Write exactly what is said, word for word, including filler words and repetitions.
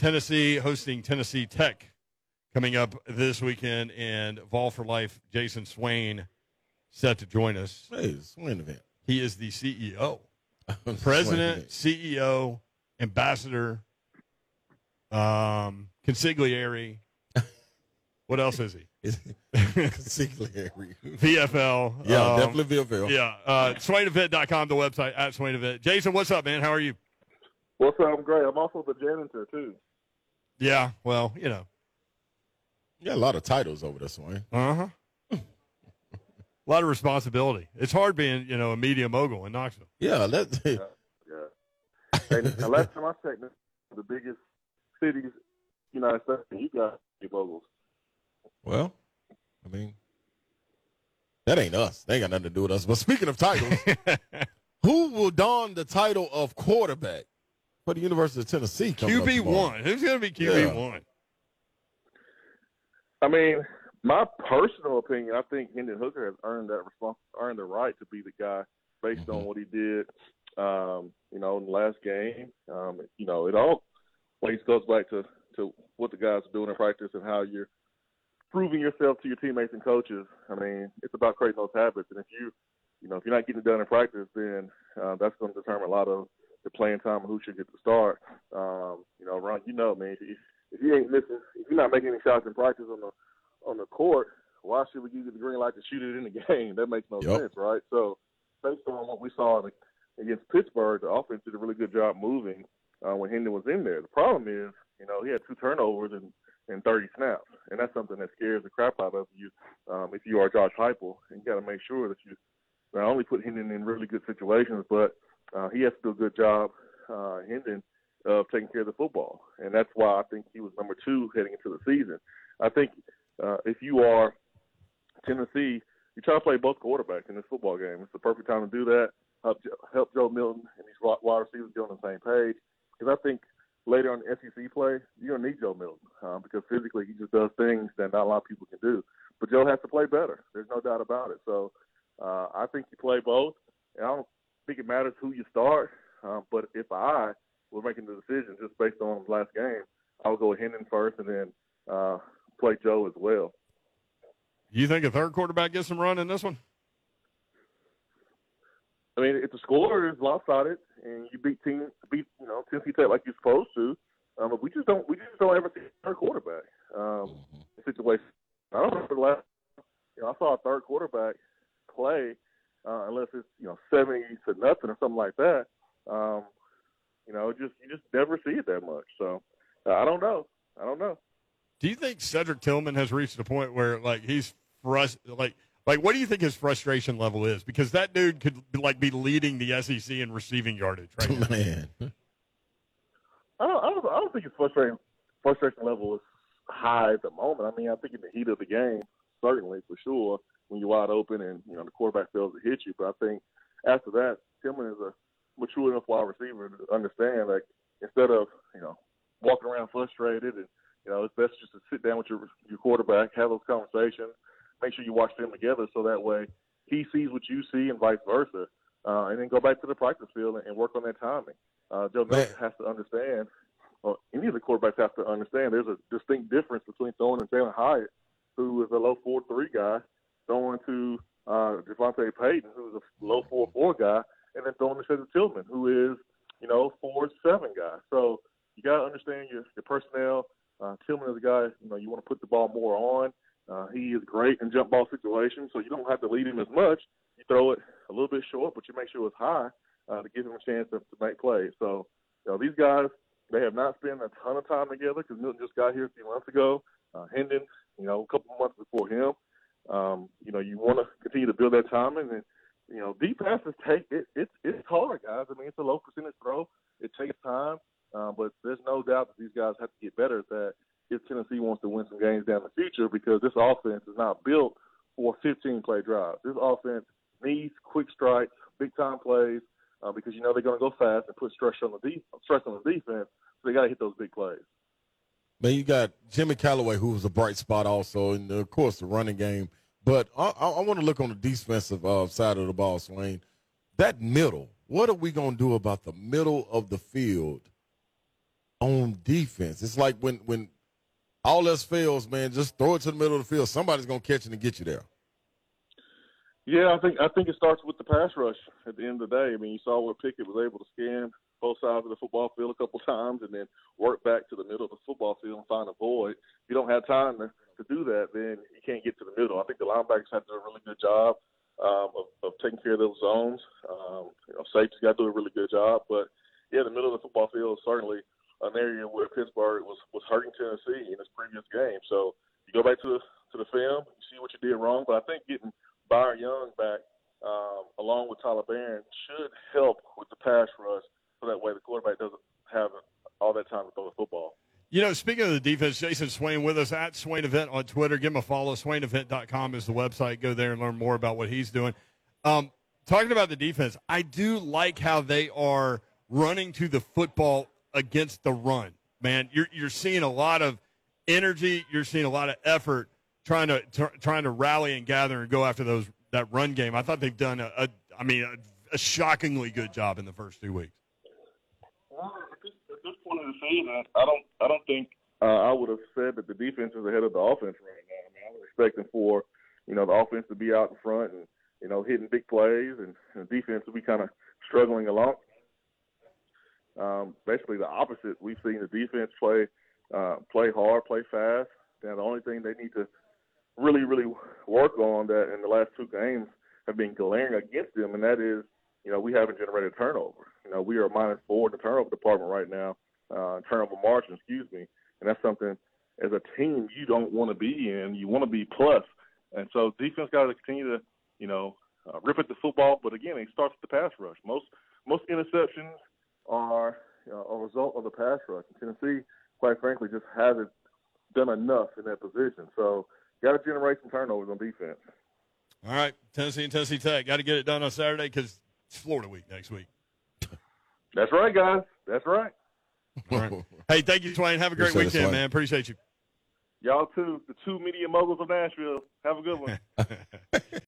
Tennessee hosting Tennessee Tech coming up this weekend, and Vol for Life, Jason Swain, set to join us. Hey, Swain event. He is the C E O, president, C E O, ambassador, um, consigliere. What else is he? Consigliere. V F L. Yeah, um, definitely V F L. Yeah. Uh, Swain Event dot com, the website, at Swain Event. Jason, what's up, man? How are you? What's up? I'm great. I'm also the janitor, too. Yeah, well, you know. Yeah, a lot of titles over this one. Uh-huh. A lot of responsibility. It's hard being, you know, a media mogul in Knoxville. Yeah, that. yeah, yeah. And the last time I checked, the biggest cities, United States, you got moguls. Well, I mean, that ain't us. They ain't got nothing to do with us. But speaking of titles, who will don the title of quarterback for the University of Tennessee? Q B one. Who's going to be Q B one? I mean, my personal opinion, I think Hendon Hooker has earned that response, earned the right to be the guy based mm-hmm. on what he did, um, you know, in the last game. Um, you know, it all always goes back to, to what the guys are doing in practice and how you're proving yourself to your teammates and coaches. I mean, it's about creating those habits. And if you, you know, if you're not getting it done in practice, then uh, that's going to determine a lot of the playing time and who should get the start. Um, you know, Ron, you know, man, if, if you ain't missing, if you're not making any shots in practice on the on the court, why should we give you the green light to shoot it in the game? That makes no yep. sense, right? So, based on what we saw in the, against Pittsburgh, the offense did a really good job moving uh, when Hendon was in there. The problem is, you know, he had two turnovers and in thirty snaps, and that's something that scares the crap out of you um, if you are Josh Heupel. And you got to make sure that you not only put Hendon in really good situations, but uh, he has to do a good job, uh, Hendon, of taking care of the football. And that's why I think he was number two heading into the season. I think uh, if you are Tennessee, you try to play both quarterbacks in this football game. It's the perfect time to do that. Help, help Joe Milton and these wide receivers get on the same page. Because I think later on in S E C play, you're going to need Joe Milton um, because physically he just does things that not a lot of people can do. But Joe has to play better. There's no doubt about it. So uh, I think you play both. And I don't think it matters who you start. Um, but if I were making the decision just based on the last game, I would go with Hendon first and then uh, play Joe as well. You think a third quarterback gets some run in this one? I mean, if the score is lopsided and you beat team, beat you know Tennessee Tech like you're supposed to, um, but we just don't we just don't ever see a third quarterback um, situation. I don't remember the last. You know, I saw a third quarterback play uh, unless it's you know seventy to nothing or something like that. Um, you know, just you just never see it that much. So uh, I don't know. I don't know. Do you think Cedric Tillman has reached a point where like he's frust- like? Like, what do you think his frustration level is? Because that dude could, like, be leading the S E C in receiving yardage right now. Man. I don't, I don't, I don't think his frustration, frustration level is high at the moment. I mean, I think in the heat of the game, certainly, for sure, when you're wide open and, you know, the quarterback fails to hit you. But I think after that, Tillman is a mature enough wide receiver to understand, like, instead of, you know, walking around frustrated and, you know, it's best just to sit down with your, your quarterback, have those conversations, make sure you watch them together so that way he sees what you see and vice versa, uh, and then go back to the practice field and, and work on that timing. Uh, Joe Milton has to understand, or any of the quarterbacks have to understand, there's a distinct difference between throwing to Jalen Hyatt, who is a low four three guy, throwing to uh, Devontae Payton, who's a low four four guy, and then throwing to Cedric Tillman, who is, you know, four seven guy. So you got to understand your, your personnel. Uh, Tillman is a guy, you know, you want to put the ball more on. Uh, he is great in jump ball situations, so you don't have to lead him as much. You throw it a little bit short, but you make sure it's high uh, to give him a chance to, to make plays. So, you know, these guys, they have not spent a ton of time together because Milton just got here a few months ago. Uh, Hendon, you know, a couple of months before him. Um, you know, you want to continue to build that timing. And, you know, deep passes take it, – it's, it's hard, guys. I mean, it's a low percentage throw. It takes time, uh, but there's no doubt that these guys have to get better at that if Tennessee wants to win some games down the future, because this offense is not built for fifteen-play drives. This offense needs quick strikes, big-time plays, uh, because you know they're going to go fast and put stress on the de- stress on the defense, so they got to hit those big plays. Man, you got Jimmy Callaway, who was a bright spot also, and, of course, the running game. But I, I, I want to look on the defensive uh, side of the ball, Swain. That middle, what are we going to do about the middle of the field on defense. It's like when when all else fails, man, just throw it to the middle of the field. Somebody's gonna catch it and get you there. Yeah, I think I think it starts with the pass rush at the end of the day. I mean, you saw where Pickett was able to scan both sides of the football field a couple times and then work back to the middle of the football field and find a void. If you don't have time to, to do that, then you can't get to the middle. I think the linebackers have to do a really good job um, of, of taking care of those zones. Um, you know, safety's got to do a really good job. But, yeah, the middle of the football field is certainly an area where Pittsburgh was, was hurting Tennessee in its previous game. So you go back to the, to the film, you see what you did wrong. But I think getting Byron Young back um, along with Tyler Barron should help with the pass rush. So that way the quarterback doesn't have all that time to throw the football. You know, speaking of the defense, Jason Swain with us at Swain Event on Twitter. Give him a follow. Swain Event dot com is the website. Go there and learn more about what he's doing. Um, talking about the defense, I do like how they are running to the football against the run. Man, you're you're seeing a lot of energy. You're seeing a lot of effort trying to t- trying to rally and gather and go after those that run game. I thought they've done a, a I mean, a, a shockingly good job in the first two weeks. Well, at this, at this point in the season, I don't, I don't think uh, I would have said that the defense is ahead of the offense right now. I mean, I was expecting for, you know, the offense to be out in front and, you know, hitting big plays, and, and the defense to be kind of struggling along. Um, basically, the opposite. We've seen the defense play, uh, play hard, play fast. Now, the only thing they need to really, really work on that in the last two games have been glaring against them, and that is, you know, we haven't generated turnover. You know, we are minus four in the turnover department right now, uh, turnover margin, excuse me. And that's something, as a team, you don't want to be in. You want to be plus. And so defense got to continue to, you know, uh, rip at the football. But, again, it starts with the pass rush. Most most interceptions are you know, a result of the pass rush. And Tennessee, quite frankly, just hasn't done enough in that position. So got to generate some turnovers on defense. All right, Tennessee and Tennessee Tech. Got to get it done on Saturday because it's Florida week next week. That's right, guys. That's right. All right. Hey, thank you, Swain. Have a great Appreciate it, weekend, Swain. man. Appreciate you. Y'all, too. The two media moguls of Nashville. Have a good one.